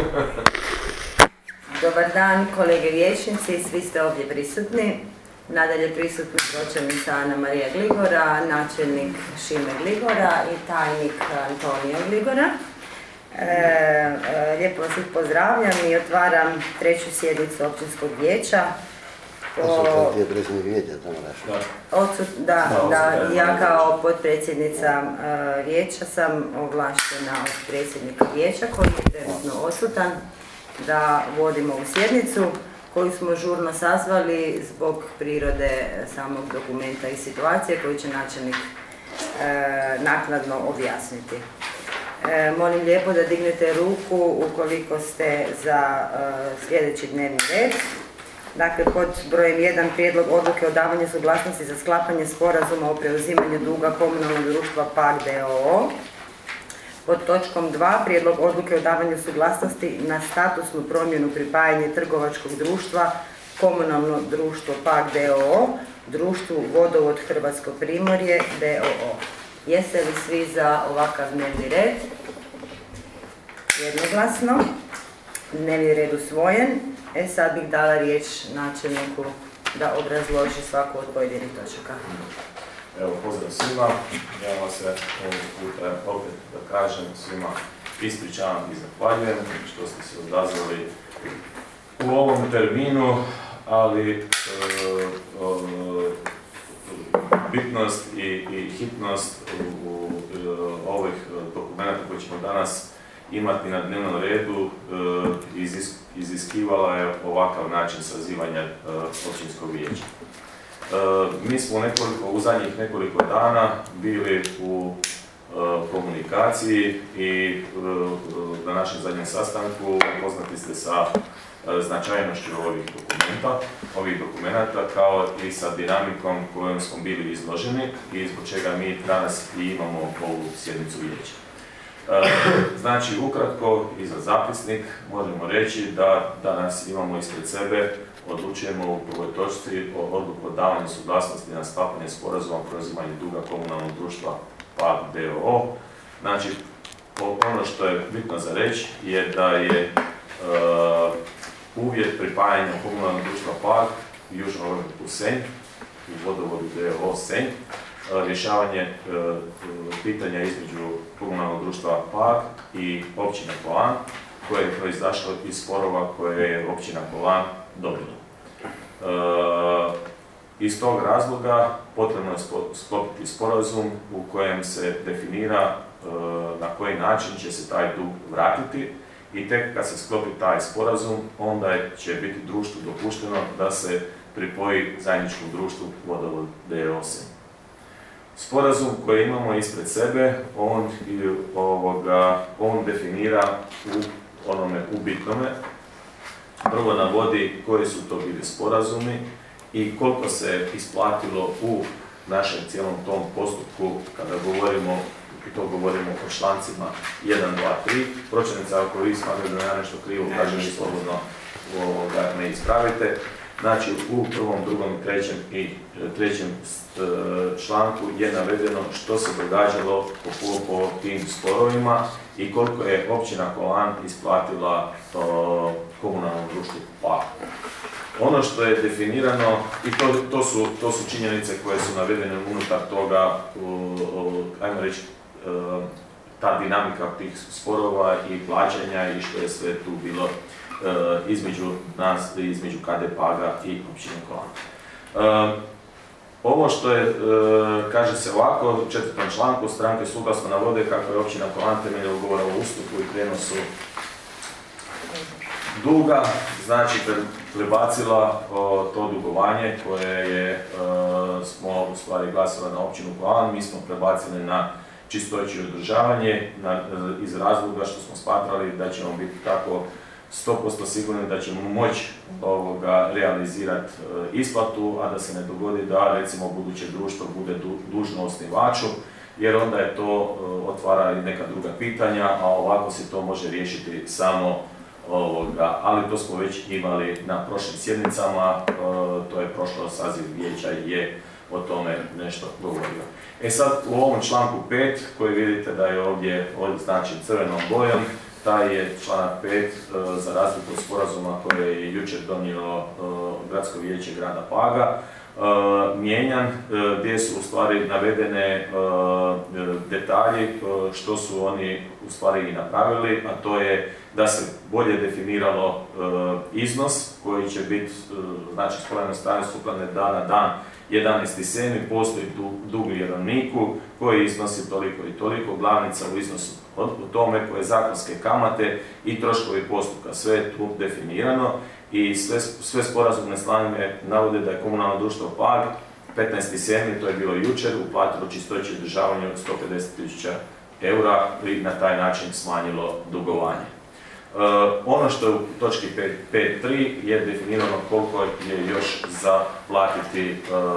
Dobar dan, kolege vijećnici, svi ste ovdje prisutni. Nadalje prisutni pročelnica Ana Marija Gligora, načelnik Šime Gligora i tajnik Antonija Gligora. Lijepo vas ih pozdravljam i otvaram treću sjednicu općinskog vijeća. Odsutno je predsjednik vijeća tamo našao. Da, ja kao potpredsjednica vijeća sam ovlaštena od predsjednika vijeća koji je trenutno odsutan da vodimo ovu sjednicu koju smo žurno sazvali zbog prirode samog dokumenta i situacije koju će načelnik naknadno objasniti. Molim lijepo da dignete ruku ukoliko ste za sljedeći dnevni red. Dakle, pod brojem 1 prijedlog odluke o davanju suglasnosti za sklapanje sporazuma o preuzimanju duga komunalnog društva PAK d.o.o. Pod točkom 2 prijedlog odluke o davanju suglasnosti na statusnu promjenu pripajanje trgovačkog društva komunalno društvo PAK d.o.o. društvu Vodovod Hrvatsko Primorje d.o.o. Jeste li svi za ovakav dnevni red? Jednoglasno. Dnevni red usvojen. Sad bih dala riječ načelniku da obrazloži svaku od pojedinih točaka. Evo, pozdrav svima. Ja vas se ovog puta opet da kažem svima ispričavam i zahvaljujem što ste se odazvali u ovom terminu, ali bitnost i hitnost u ovih dokumenta koje ćemo danas imati na dnevnom redu iziskivala je ovakav način sazivanja općinskog vijeća. Mi smo u zadnjih nekoliko dana bili u komunikaciji i na našem zadnjem sastanku upoznati ste sa značajnošću ovih dokumenta kao i sa dinamikom kojom smo bili izloženi i zbog čega mi danas i imamo ovu sjednicu vijeća. Znači, ukratko i za zapisnik možemo reći da danas imamo ispred sebe, odlučujemo u prvoj točci o odluku o davanju suglasnosti na sklapanje sporazuma o preuzimanju duga komunalnog društva PAK d.o.o. Znači, ono što je bitno za reći je da je uvjet pripajanja komunalnog društva PAK Južno Orliku Senj u Vodovodu d.o.o. Senj, rješavanje pitanja između komunalnog društva PAK i općine Kolan, koje je proizašlo iz sporova koje je općina Kolan dobila. Iz tog razloga potrebno je sklopiti sporazum u kojem se definira na koji način će se taj dug vratiti i tek kad se sklopi taj sporazum, onda će biti društvu dopušteno da se pripoji zajedničkom društvu Vodovod d.o.o. Sporazum koji imamo ispred sebe, on definira u bitnome. Prvo navodi koji su to bili sporazumi i koliko se isplatilo u našem cijelom tom postupku kada govorimo, i to govorimo o člancima 1, 2, 3. Pročelnica, ako vi smatrate da ja nešto krivo kažem i slobodno me ispravite. Znači, u prvom, drugom i trećem članku je navedeno što se događalo po tim sporovima i koliko je općina Kolan isplatila komunalnom društvu PAK. Ono što je definirano, i to su činjenice koje su navedene unutar toga, ajmo reći, ta dinamika tih sporova i plaćanja i što je sve tu bilo između nas, između KD PAG-a i općine Kolan. Ovo što je, kaže se ovako, u 4. članku stranke suglasno navode kako je općina Kolan temeljem ugovora o ustupu i prijenosu duga, znači prebacila to dugovanje koje smo u stvari glasili na općinu Kolan, mi smo prebacili na čistoću i održavanje iz razloga što smo smatrali da ćemo biti tako 100% sigurni da ćemo moći realizirati isplatu, a da se ne dogodi da recimo buduće društvo bude dužno osnivaču, jer onda je to otvara i neka druga pitanja, a ovako se to može riješiti samo ali to smo već imali na prošlim sjednicama, to je prošlo saziv vijeća i je o tome nešto govorio. Sad u ovom članku 5, koji vidite da je ovdje označen crvenom bojom, taj je članak 5 za razliku od sporazuma koje je jučer donijelo Gradsko vijeće grada Paga mijenjan, gdje su u stvari navedene detalji što su oni u stvari i napravili, a to je da se bolje definiralo iznos koji će biti, znači sporedne strane sukladne na dan 11.7. postoji dug vjerovniku koji iznosi toliko i toliko, glavnica u iznosu u tome koje zakonske kamate i troškovi postupka, sve je tu definirano i sve sporazumne strane navode da je komunalno društvo Pag 15.7. to je bilo jučer, uplatilo čistoću i održavanje od 150.000 eura i na taj način smanjilo dugovanje. Ono što je u točki 5.3 je definirano koliko je još za platiti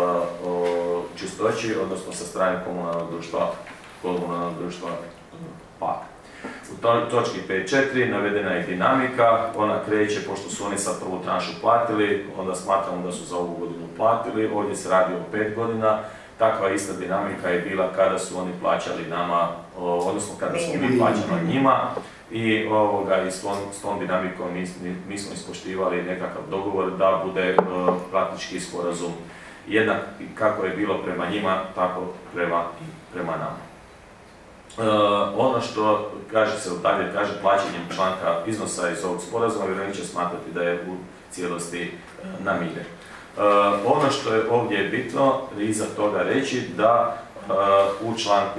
čistoći, odnosno sa strane komunalnog društva Pag. U točki 5.4 navedena je dinamika, ona kreće, pošto su oni sad prvu tranšu platili, onda smatramo da su za ovu godinu platili, ovdje se radi o 5 godina, takva ista dinamika je bila kada su oni plaćali nama, odnosno kada smo mi plaćali njima i s tom dinamikom mi smo ispoštivali nekakav dogovor da bude praktički sporazum jednak kako je bilo prema njima, tako prema nama. Ono što kaže se dalje, kaže plaćanjem članka iznosa iz ovog sporazuma, vjerovnik će smatrati da je u cijelosti namiren. Ono što je ovdje bitno iza toga reći da u članku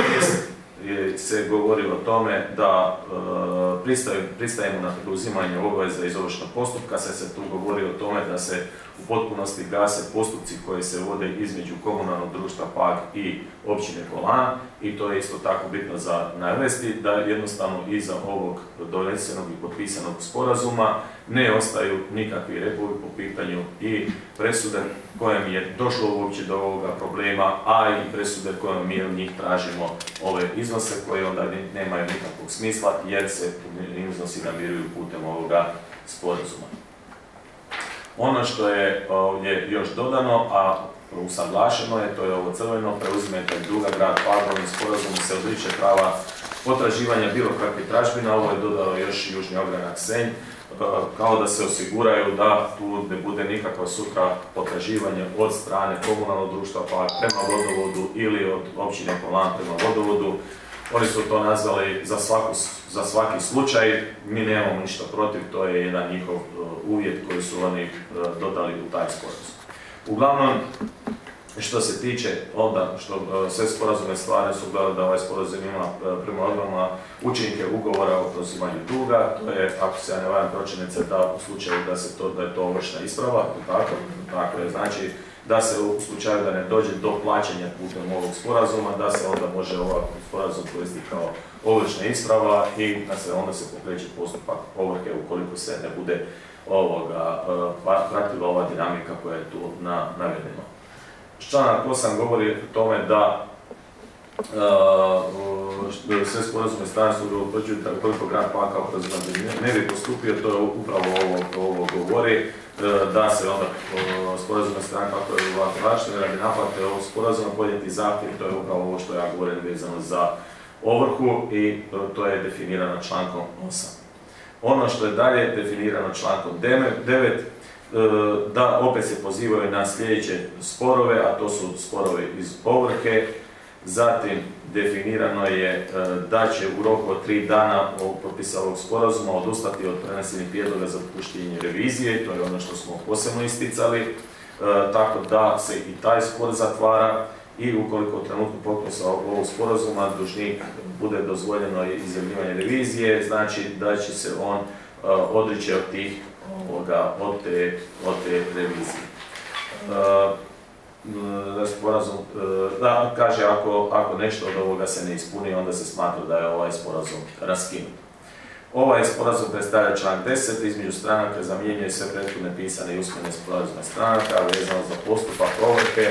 6 se govori o tome da pristajemo na preuzimanje obaveza iz ovršnog postupka, se tu govori o tome da se u potpunosti gase postupci koji se vode između komunalnog društva Pag i općine Kolan i to je isto tako bitno za navesti da jednostavno iza ovog donesenog i potpisanog sporazuma ne ostaju nikakvi repovi po pitanju i presude kojem je došlo uopće do ovoga problema, a i presude kojom mi od njih tražimo ove iznose koje onda nemaju nikakvog smisla jer se iznosi namiruju putem ovoga sporazuma. Ono što je ovdje još dodano, a usaglašeno je, to je ovo crveno, preuzimatelj duga grad Pag ovim sporazumom se odriče prava potraživanja bilo kakvih tražbina, ovo je dodao još Južni ogranak Senj, kao da se osiguraju da tu ne bude nikakva sutra potraživanje od strane komunalnog društva Pag prema vodovodu ili od općine Kolan prema vodovodu. Oni su to nazvali za svaki slučaj, mi nemamo ništa protiv, to je jedan njihov uvjet koji su oni dodali u taj sporazum. Uglavnom, što se tiče onda, što sve sporazumne stvari su gledali da ovaj sporazum ima prema odredbama učinke ugovora o preuzimanju duga, to je, ako se ja ne varam, pročelnica da u slučaju da je to ovršna isprava, tako je, znači da se u slučaju da ne dođe do plaćanja putem ovog sporazuma, da se onda može ovaj sporazum koristiti kao ovršna isprava i da se onda se pokreće postupak ovrhe ukoliko se ne bude pratila ova dinamika koja je tu navedena. Članak 8 govori o tome da sve sporazumne strane su utvrđuju da ukoliko grad Pag kao preuzimatelj ne bi postupio, to je upravo ovo govori, da se onda sporazumna strana kako je ovako vraćena radi naplate ovog sporazuma podnijeti zahtjev, to je upravo ovo što ja govorim vezano za ovrhu i to je definirano člankom 8. Ono što je dalje definirano člankom 9, da opet se pozivaju na sljedeće sporove, a to su sporovi iz ovrhe. Zatim definirano je da će u roku od 3 dana ovog propisa ovog sporazuma odustati od prenesenih prijedloga za dopuštenje revizije, to je ono što smo posebno isticali, tako da se i taj spor zatvara i ukoliko u trenutku potpisa ovog sporazuma dužnik bude dozvoljeno izjavljivanje revizije, znači da će se on odrići od te revizije. Sporazum, da kaže ako nešto od ovoga se ne ispuni, onda se smatra da je ovaj sporazum raskinut. Ovaj sporazum predstavlja članak 10, između stranaka zamjenjuje sve prethodne pisane i usmene sporazumne stranaka vezano za postupak ovrhe,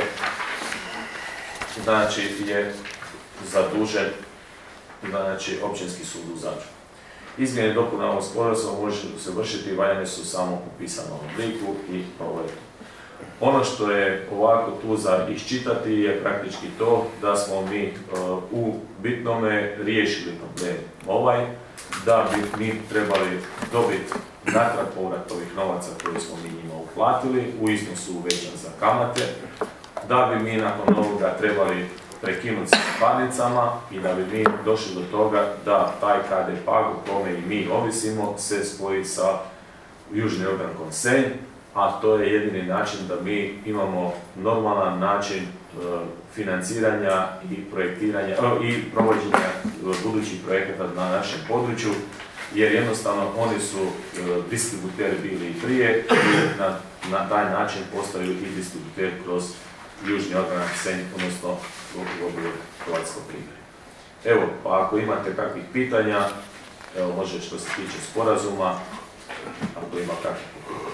znači je zadužen Općinski sud u Zadru. Izmjene i dopune ovog sporazuma može se vršiti i valjane su samo u pisanom obliku i ovo je to. Ono što je ovako tu za iščitati je praktički to da smo mi u bitnome riješili problem ovaj, da bi mi trebali dobiti natrag povrat ovih novaca koje smo mi njima uplatili u iznosu uvećan za kamate, da bi mi nakon ovoga trebali prekinuti sa parnicama i da bi mi došli do toga da taj KD Pag u kome i mi ovisimo se spoji sa Južni ogrankom Senj, a to je jedini način da mi imamo normalan način financiranja i projektiranja i provođenja budućih projekata na našem području, jer jednostavno oni su distributeri bili i prije i na taj način postaju i distributer kroz Južni ogranak Senj, odnosno Hrvatsko primjer. Evo, pa ako imate kakvih pitanja, evo može što se tiče sporazuma, ako ima kakvih pitanja.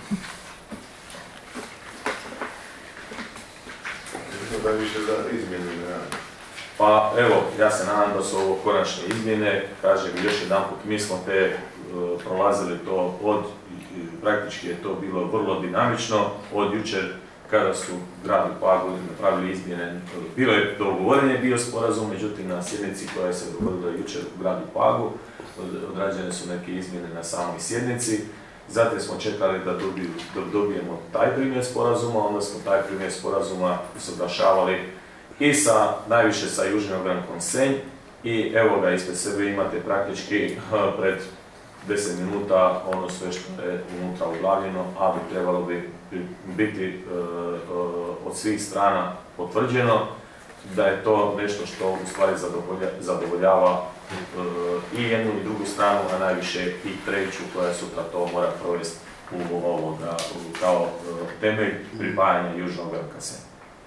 Da više za izmjene. Pa evo, ja se nadam da su ovo konačne izmjene, kažem još jedanput, mi smo prolazili to praktički je to bilo vrlo dinamično, od jučer kada su grad u Pagu napravili izmjene, bilo je dogovorenje bio sporazum, međutim na sjednici koja se dogodila jučer u gradu Pagu, odrađene su neke izmjene na samoj sjednici, zatim smo čekali da dobijemo taj primjer sporazuma, onda smo taj primjer sporazuma usaglašavali i najviše sa Južnim ogrankom Senj i evo ga ispred sebe imate praktički pred 10 minuta ono sve što je unutra uglavljeno, a bi trebalo biti od svih strana potvrđeno da je to nešto što u stvari zadovoljava i jednu i drugu stranu, a najviše i treću koja sutra to mora provesti kao temelj pripajanja Južnog ogranka Senj.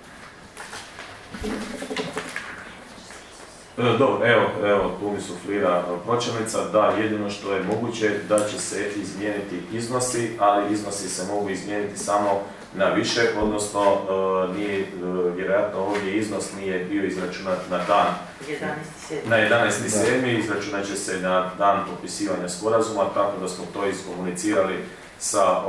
Dobro, evo tu mi suflira pročelnica, da jedino što je moguće da će se izmijeniti iznosi, ali iznosi se mogu izmijeniti samo na više, odnosno vjerojatno ovdje iznos nije bio izračunat na dan 11.7. izračunat će se na dan potpisivanja sporazuma, tako da smo to iskomunicirali sa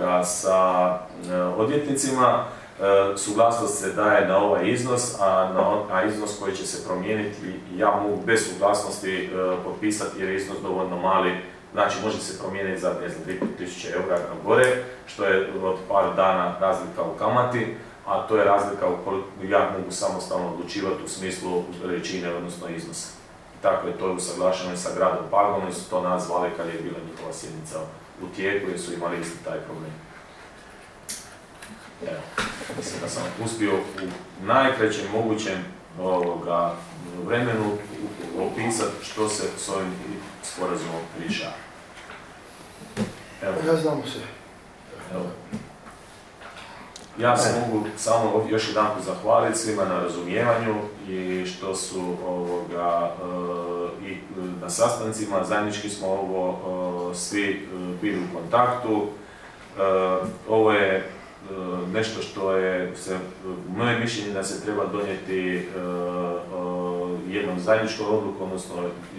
odvjetnicima. Suglasnost se daje na ovaj iznos, a iznos koji će se promijeniti ja mogu bez suglasnosti potpisati jer je iznos dovoljno mali, znači može se promijeniti za 3.000 eura na gore, što je od par dana razlika u kamati, a to je razlika u koliko ja mogu samostalno odlučivati u smislu veličine, odnosno iznosa. Tako je to usaglašeno i sa gradom Pagom i su to nazvali kad je bila njihova sjednica u tijeku jer su imali isti taj problem. Evo, mislim da sam uspio u najkraćem mogućem vremenu opisati što se s ovim sporazumom rješava. Ja znamo se. Evo. Ja se mogu samo još jedanput zahvaliti svima na razumijevanju i što su i na sastancima, zajednički smo svi bili u kontaktu. Ovo je nešto što je, moje mišljenje da se treba donijeti jednom zajedničkom odlukom, odnosno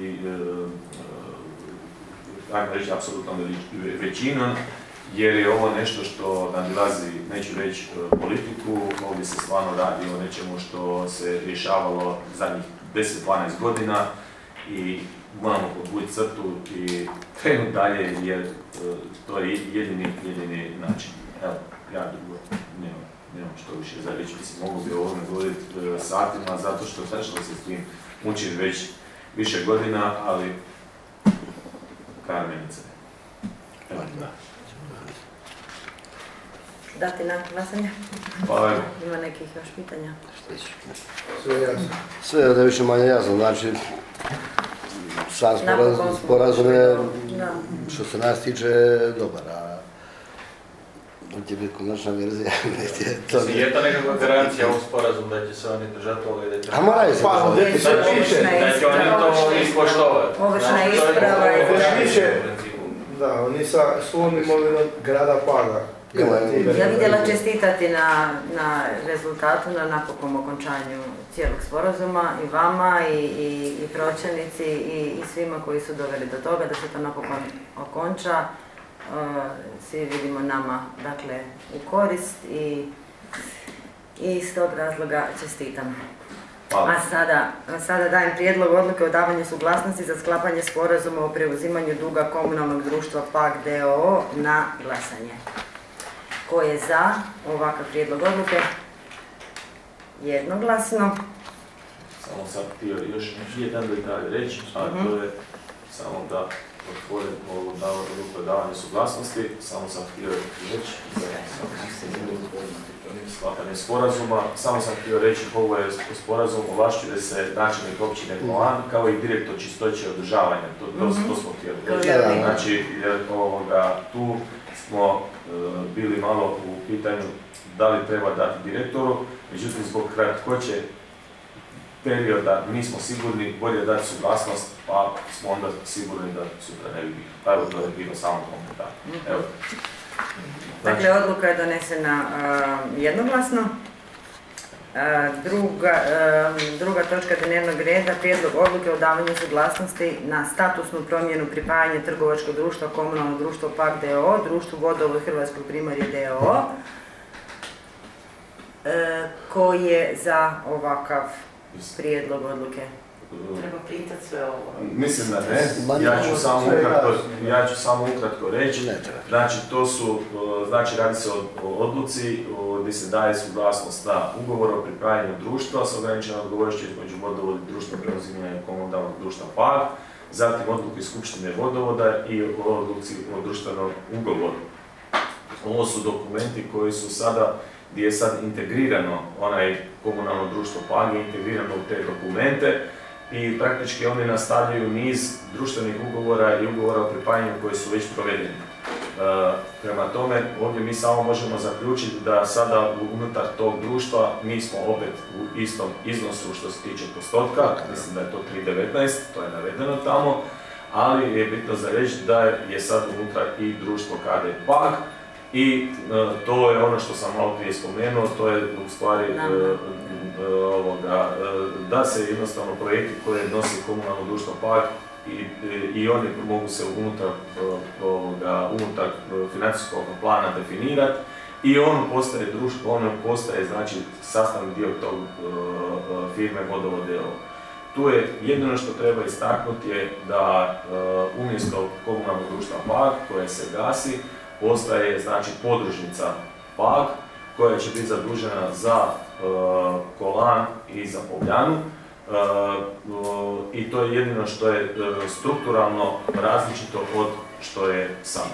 ajmo reći apsolutno većinom, jer je ovo nešto što nadilazi, neću reći politiku, ovdje se stvarno radi o nečemu što se rješavalo zadnjih 10-12 godina i moramo podvući crtu i krenuti dalje jer to je jedini način. Evo, ja drugo nemam što više za reći, mislim, mogu bi o ovome govoriti satima, zato što zašto se s tim mučim već više godina, ali karmenice. Evo. Dati na glasanje? Hvala. Ima nekih još pitanja? Sve jasno. Sve je da više manje jasno, znači sam sporazum je, što se nas tiče, dobar, a će biti konačna verzija. Je to nekakva garancija ovog sporazum da će se oni držati toga i da će... A moraju se držati. Da će oni to ispoštovati. Ovršna isprava i da, oni sa svojom imovinom grada Paga. Ja vidjela čestitati na rezultatu, na napokon okončanju cijelog sporazuma i vama i pročelnici i svima koji su doveli do toga da se to napokon okonča. Svi vidimo nama, dakle, u korist i iz tog razloga čestitam. Hvala. A sada dajem prijedlog odluke o davanju suglasnosti za sklapanje sporazuma o preuzimanju duga komunalnog društva PAK d.o.o. na glasanje. Ko je za ovakav prijedlog odluke? Jednoglasno. Samo sad htio još jedan detalj reći, a to je samo da otvorim ovo davanje suglasnosti, samo sam htio reći sklapanje sporazuma, samo sam htio reći ovo je sporazum, ovlašćuje se načelnik općine Kolan kao i direktor čistoće i održavanja, to smo htjeli reći. Znači, tu smo bili malo u pitanju da li treba dati direktoru, međutim zbog kratkoće perioda nismo sigurni, bolje dati suglasnost, pa smo onda sigurni da sutra ne bi bilo. Evo, to je bilo samo komentar. Evo. Dakle, odluka je donesena jednoglasno. Druga točka dnevnog reda, prijedlog odluke o davanju suglasnosti na statusnu promjenu pripajanja trgovačkog društva komunalno društvo PAK d.o.o. društvu Vodovod Hrvatskog Primorje d.o.o. Ko je za ovakav prijedlog odluke? Treba pitati sve ovo. Mislim da ne. Ja ću samo ukratko reći. Znači, to su, radi se o odluci gdje se daje suglasnost na ugovor o pripajanju društva s ograničenom odgovornošću između Vodovod i društva preuzimanja komunalnog društva PAK, zatim odluke Skupštine Vodovoda i odluci o društvenom ugovoru. Ovo su dokumenti koji su sada, gdje je sad integrirano onaj komunalno društvo PAK je integrirano u te dokumente i praktički oni nastavljaju niz društvenih ugovora i ugovora o pripajanju koji su već provedeni. Prema tome, ovdje mi samo možemo zaključiti da sada unutar tog društva mi smo opet u istom iznosu što se tiče postotka, mislim da je to 3,19, to je navedeno tamo, ali je bitno za reći da je sad unutra i društvo KD PAK. I to je ono što sam malo prije spomenuo, to je u stvari da se jednostavno projekti koje nosi komunalno društvo PAK i oni mogu se unutar financijskog plana definirati i ono postaje znači sastavni dio tog firme Vodovod d.o.o. Tu je jedino što treba istaknuti je da umjesto komunalnog društva PAK koje se gasi, postaje znači podružnica PAK koja će biti zadužena za Kolan i za Povljanu i to je jedino što je strukturalno različito od što je sada.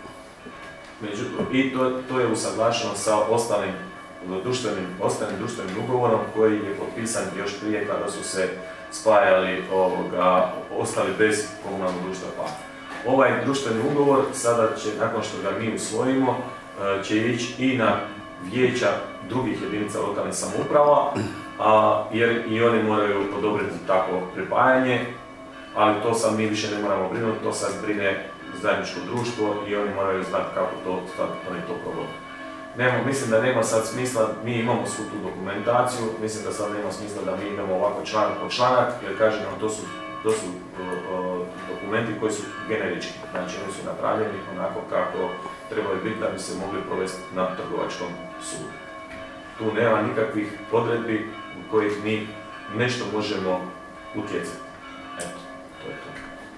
I to je usaglašeno sa ostalim društvenim ugovorom koji je potpisan još prije kada su se spajali ostali bez komunalnog društva PAK. Ovaj društveni ugovor sada će, nakon što ga mi usvojimo, će ići i na vijeća drugih jedinica lokalnih samouprava, jer i oni moraju odobriti takvo pripajanje, ali to sad mi više ne moramo brinuti, to sad brine zajedničko društvo i oni moraju znati kako oni to provode. Mislim da nema sad smisla, mi imamo svu tu dokumentaciju, mislim da sad nema smisla da mi idemo ovako članak po članak, jer kažem vam, to su dokumenti koji su generički, znači oni su napravljeni onako kako trebaju biti da bi se mogli provesti na trgovačkom sudu. Tu nema nikakvih odredbi u kojih mi nešto možemo utjecati. Eto, to je to.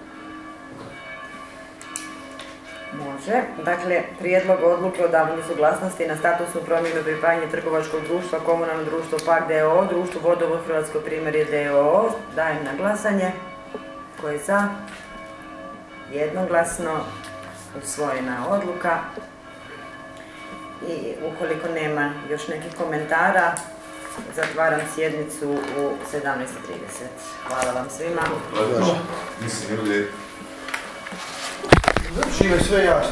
Može. Dakle, prijedlog odluke o davanju suglasnosti na statusnu promjenu pripajanja trgovačkog društva komunalno društvo PAK d.o.o. društvu Vodovod Hrvatsko Primorje d.o.o. dajem na glasanje. Ko je za? Jednoglasno usvojena odluka. I ukoliko nema još nekih komentara, zatvaram sjednicu u 17:30. Hvala vam svima. Mislim, ljudi... Čime sve jasno.